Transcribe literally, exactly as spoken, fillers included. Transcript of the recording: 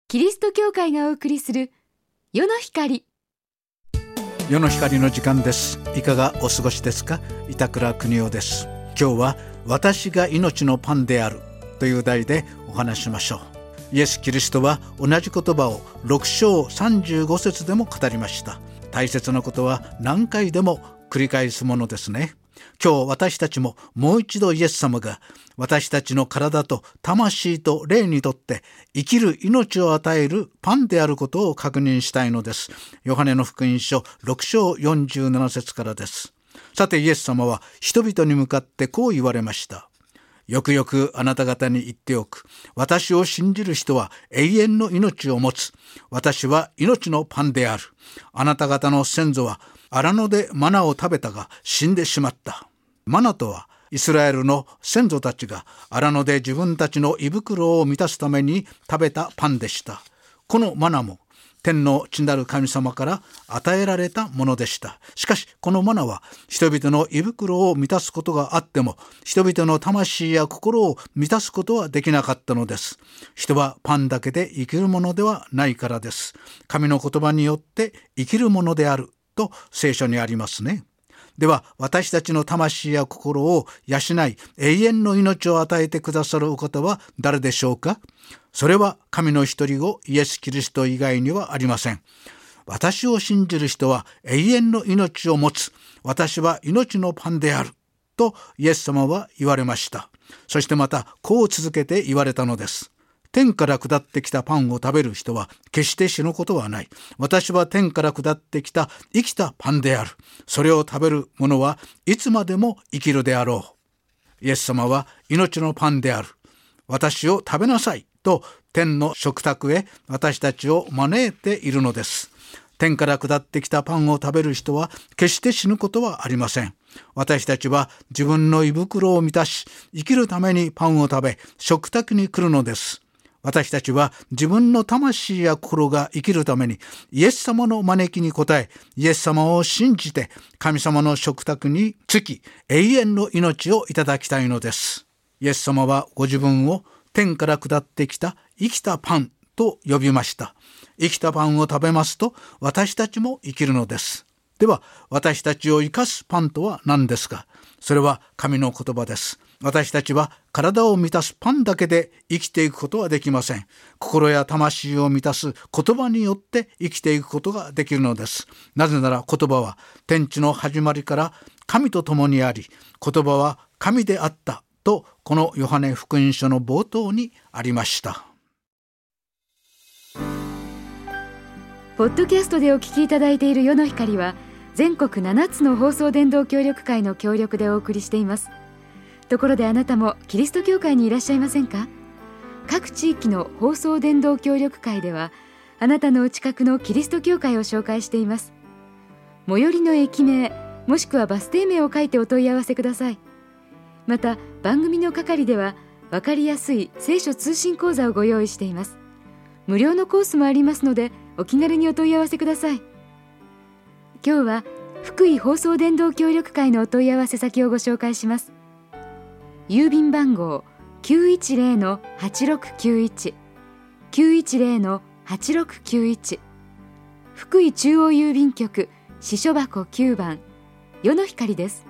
キリスト教会がお送りする世の光。 世の光の時間です。いかがお過ごしですか？板倉邦夫です。今日は私が命のパンであるという題でお話ししましょう。イエス・キリストは同じ言葉をろく章さんじゅうご節でも語りました。大切なことは何回でも繰り返すものですね。今日私たちももう一度イエス様が私たちの体と魂と霊にとって生きる命を与えるパンであることを確認したいのです。ヨハネの福音書ろく章よんじゅうなな節からです。さてイエス様は人々に向かってこう言われました。よくよくあなた方に言っておく。私を信じる人は永遠の命を持つ。私は命のパンである。あなた方の先祖は荒野でマナを食べたが死んでしまった。マナとはイスラエルの先祖たちが荒野で自分たちの胃袋を満たすために食べたパンでした。このマナも天の父なる神様から与えられたものでした。しかしこのマナは人々の胃袋を満たすことがあっても人々の魂や心を満たすことはできなかったのです。人はパンだけで生きるものではないからです。神の言葉によって生きるものであると聖書にありますね。では私たちの魂や心を養い永遠の命を与えてくださるお方は誰でしょうか？それは神の一人子イエス・キリスト以外にはありません。私を信じる人は永遠の命を持つ。私は命のパンであるとイエス様は言われました。そしてまたこう続けて言われたのです。天から下ってきたパンを食べる人は決して死ぬことはない。私は天から下ってきた生きたパンである。それを食べる者はいつまでも生きるであろう。イエス様は命のパンである。私を食べなさいと天の食卓へ私たちを招いているのです。天から下ってきたパンを食べる人は決して死ぬことはありません。私たちは自分の胃袋を満たし生きるためにパンを食べ食卓に来るのです。私たちは自分の魂や心が生きるためにイエス様の招きに応えイエス様を信じて神様の食卓につき永遠の命をいただきたいのです。イエス様はご自分を天から下ってきた生きたパンと呼びました。生きたパンを食べますと私たちも生きるのです。では私たちを生かすパンとは何ですか？それは神の言葉です。私たちは体を満たすパンだけで生きていくことはできません。心や魂を満たす言葉によって生きていくことができるのです。なぜなら言葉は天地の始まりから神と共にあり、言葉は神であったとこのヨハネ福音書の冒頭にありました。 ポッドキャストでお聞きいただいている世の光は全国ななつの放送伝道協力会の協力でお送りしています。ところであなたもキリスト教会にいらっしゃいませんか？各地域の放送伝道協力会ではあなたのお近くのキリスト教会を紹介しています。最寄りの駅名もしくはバス停名を書いてお問い合わせください。また番組の係では分かりやすい聖書通信講座をご用意しています。無料のコースもありますのでお気軽にお問い合わせください。今日は福井放送伝道協力会のお問い合わせ先をご紹介します。郵便番号 きゅういちゼロ の はちろくきゅういち きゅういちゼロ の はちろくきゅういち、福井中央郵便局支所箱きゅうばん世の光です。